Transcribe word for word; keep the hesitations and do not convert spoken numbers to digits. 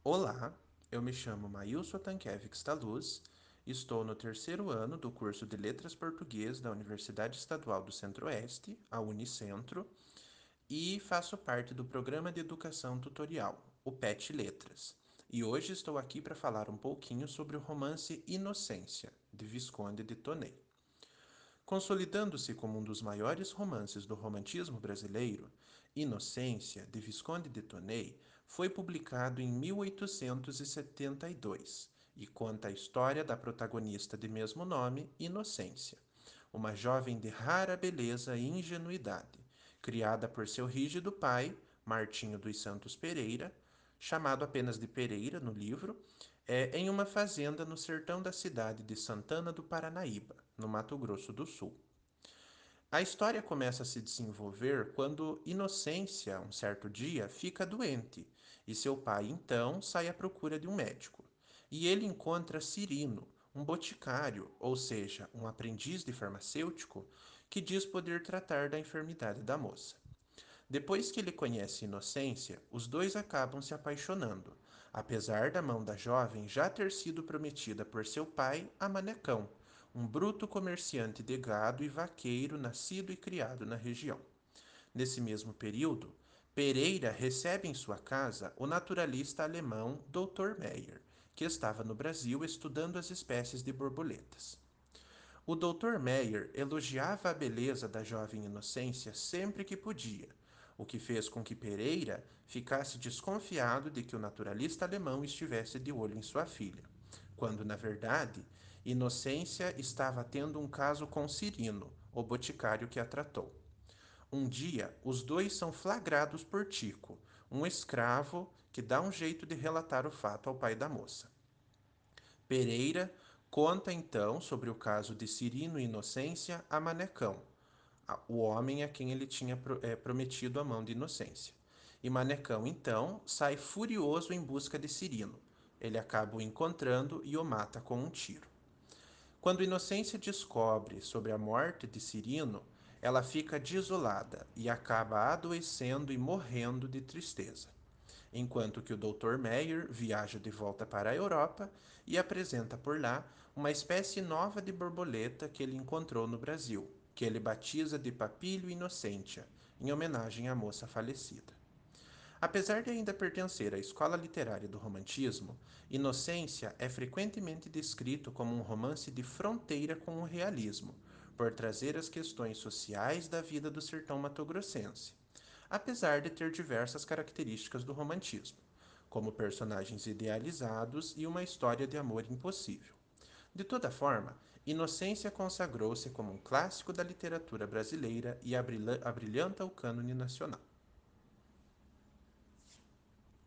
Olá, eu me chamo Maílson Tanquevics da Luz, estou no terceiro ano do curso de Letras Português da Universidade Estadual do Centro-Oeste, a Unicentro, e faço parte do Programa de Educação Tutorial, o PET Letras. E hoje estou aqui para falar um pouquinho sobre o romance Inocência, de Visconde de Tonei. Consolidando-se como um dos maiores romances do romantismo brasileiro, Inocência, de Visconde de Tonei, foi publicado em mil oitocentos e setenta e dois e conta a história da protagonista de mesmo nome, Inocência, uma jovem de rara beleza e ingenuidade, criada por seu rígido pai, Martinho dos Santos Pereira, chamado apenas de Pereira no livro, é, em uma fazenda no sertão da cidade de Santana do Paranaíba, no Mato Grosso do Sul. A história começa a se desenvolver quando Inocência, um certo dia, fica doente e seu pai então sai à procura de um médico. E ele encontra Cirino, um boticário, ou seja, um aprendiz de farmacêutico, que diz poder tratar da enfermidade da moça. Depois que ele conhece Inocência, os dois acabam se apaixonando, apesar da mão da jovem já ter sido prometida por seu pai a Manecão, um bruto comerciante de gado e vaqueiro nascido e criado na região. Nesse mesmo período, Pereira recebe em sua casa o naturalista alemão doutor Meyer, que estava no Brasil estudando as espécies de borboletas. O doutor Meyer elogiava a beleza da jovem Inocência sempre que podia, o que fez com que Pereira ficasse desconfiado de que o naturalista alemão estivesse de olho em sua filha, quando, na verdade, Inocência estava tendo um caso com Cirino, o boticário que a tratou. Um dia, os dois são flagrados por Tico, um escravo que dá um jeito de relatar o fato ao pai da moça. Pereira conta então sobre o caso de Cirino e Inocência a Manecão, o homem a quem ele tinha é, prometido a mão de Inocência. E Manecão então sai furioso em busca de Cirino. Ele acaba o encontrando e o mata com um tiro. Quando Inocência descobre sobre a morte de Cirino, ela fica desolada e acaba adoecendo e morrendo de tristeza, enquanto que o doutor Meyer viaja de volta para a Europa e apresenta por lá uma espécie nova de borboleta que ele encontrou no Brasil, que ele batiza de Papilio Innocentia, em homenagem à moça falecida. Apesar de ainda pertencer à escola literária do romantismo, Inocência é frequentemente descrito como um romance de fronteira com o realismo, por trazer as questões sociais da vida do sertão matogrossense, apesar de ter diversas características do romantismo, como personagens idealizados e uma história de amor impossível. De toda forma, Inocência consagrou-se como um clássico da literatura brasileira e abrilhanta o cânone nacional.